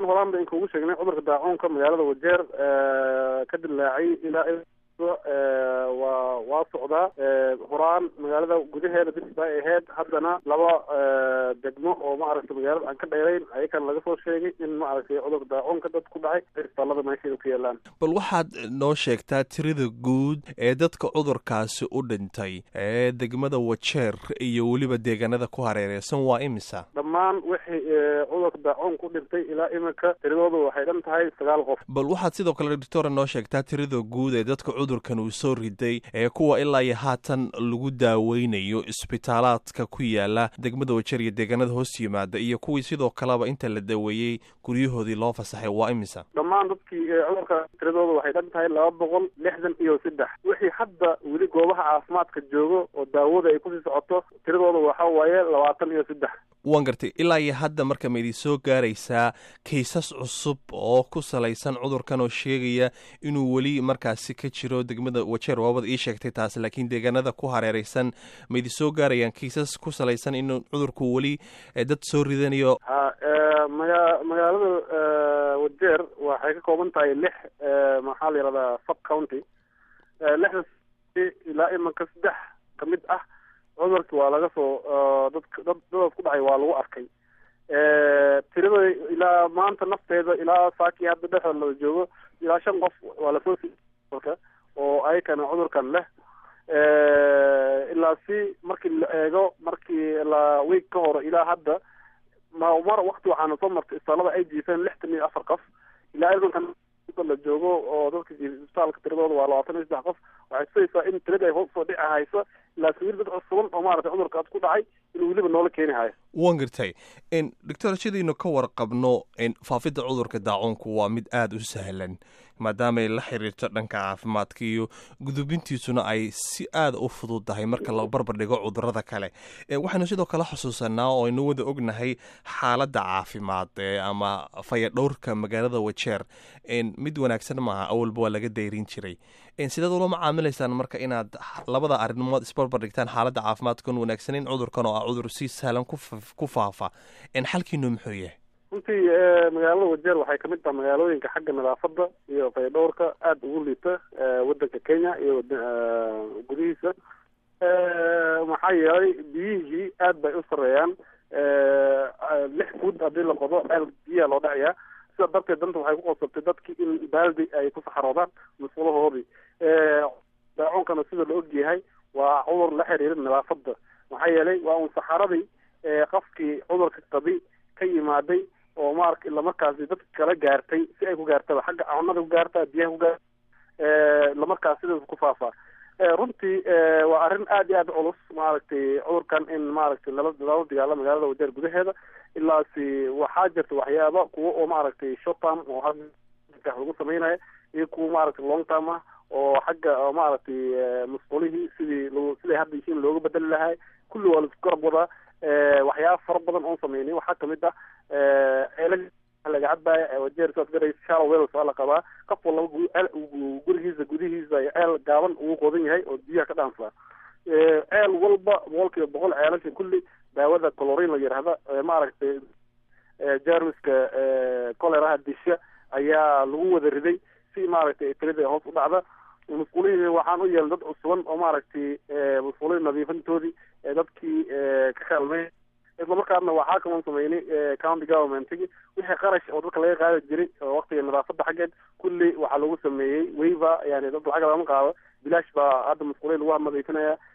horaan ba in kugu sheegnay cudurka daacuunka magaalada Wajeer ka dilaacay ilaa waa socdaa horaan magaalada gudaheeda bisba ahayd haddana laba degmo oo maaragtay magaalada aan ka dheerayn ayakan laga soo sheegay in maaragtay cudurka daacuunka dad ku dhacay isbitaalada meesha ku yeelaan. bal waxaad noo sheegtaa tirada guud ee dadka cudurkaasi u dhintay ee degmada Wajeer iyo weliba deegaanada ku hareeraysan waa imisa? dhammaan wixii cudurka daacuunka ku dhintay ilaa imika tiradoodu waxay dhan tahay 9 qof. bal waxaad sidoo kale doctor noo sheegtaa tirada guud ee dadka cudurkan uu soo riday ee kuwa ilaa iyo haatan lagu daaweynayo isbitaalaadka ku yaala degmada Wajeer iyo deegaanada hoos yimaada iyo kuwii sidoo kaleba inta la daweeyey guryahoodii loo fasaxay waa imisa? dhammaan dadkii cudurka tiradooda waxay dhan tahay 263. wixii hadda weli goobaha caafimaadka joogo oo daawada ay kusii socoto tiradooda waxa waaye 23. waan gartay ilaa iyo hadda marka ma idin soo gaaraysaa kaysas cusub oo ku salaysan cudurkan oo sheegaya inuu weli markaasi ka jiro degmada Wajeer waabad ii sheegtay taas laakiin deegaanada ku hareeraysan ma idin soo gaarayaan kaysas ku salaysan inuu cudurku weli dad soo ridanayo? magaalada Wajeer waxay ka kooban tahay 6 maxaa la yiraahdaa sub county 6 ilaa imanka 3 kamid ah cudurka waa laga soo dad ku dhacay waa lagu arkay tirada ilaa maanta nafteeda ilaa saaki hadda dhexda la joogo ilaa 5 qof waa la soo siiyay oo ay kana cudurkan leh ilaa si markii la eego markii la week ka hor ilaa hadda mar waqti waxaana soo martay isbitaalada ay jiifeen 64 qof ilaa imankan la joogo oo dadka isbitaalka tiradooda waa 23 qof waxay saysaa in tirada ay hoos soo dhicayso ilaa sawir dad cusub oo maaragtay cudurka ku dhacay inuu weliba noola keenayo. waan gartay doctor sidaynu ka warqabno faafidda cudurka daacuunku waa mid aad u sahlan maadaama ay la xiriirto dhanka caafimaadka iyo gudubintiisuna ay si aad u fududahay marka la barbar dhigo cudurrada kale. waxaynu sidoo kale xusuusanaa oo aynu wada ognahay xaaladda caafimaad ama fayadhowrka magaalada Wajeer mid wanaagsan maaha awalba waa laga dayrin jiray. sidaad ula macaamilaysaan marka inaad labada arrimood isbarbar dhigtaan xaaladda caafimaadkan wanaagsanin cudurkan oo ah cudur si sahlan ku faafa xalkiinu muxuu yahay? runtii magaalada Wajeer waxay kamid tahay magaalooyinka xagga nadaafadda iyo fayadhowrka aad ugu liita wadanka Kenya iyo gudihiisa maxaa yeelay biyihii aad bay u sareeyaan 6 foot haddii la qodo biyaha loo dhacayaa sida darteed danta waxay ku qosabtay dadkii in baaldi ay ku saxaroodaan mas'uulahoodii daacuunkana sida la ogyahay waa cudur la xiriira nadaafadda maxaa yeelay waa un saxaradii qofkii cudurka qabi ka yimaaday oo markaasi dadka kala gaartay si ay ku gaartaba xagga cunada ku gaartaa biyaha ku gaarta lamarkaas sidaas ku faafaa runtii waa arrin aad iyo aad culus maaragtay cudurkan in maaragtay lala dagaalo magaalada Wajeer gudaheeda ilaasi waxaa jirta waxyaaba kuwa oo maaragtay short term oo hadda lagu sameeyay iyo kuwa maaragtay long term ah oo xagga maaragtay mas'uulihii sidii hadda yihiin looga bedeli lahaa kulli waa la isku garab wadaa waxyaaba fara badan oo sameeyay waxaa kamid ah laga cadbaa Wajeer soo garay shallow wells waa la qabaa qof walba gurigiisa gudihiisa ceel gaaban uu qodan yahay oo biyaha ka dhaansa ceel walba boqolkiiba 100 ceelasha kulli daawada chlorine la yiraahdo maaragtay jarmiska cholera disha ayaa lagu wada riday si maaragtay tirada hoos u dhacda mas'uuliyiin waxaan u yeelay dad cusub oo maaragtay mas'uuliyiin nadiifintoodii dadkii ka kaalmay isla markaana waxaa kaloo sameeyay county government wixii qarash oo dadka laga qaadi jiray waqtiga nadaafadda xageed kulli waxa lagu sameeyay waiver yani dad lacag lama qaado bilaash baa hadda mas'uuliyiin lagu nadiifinaya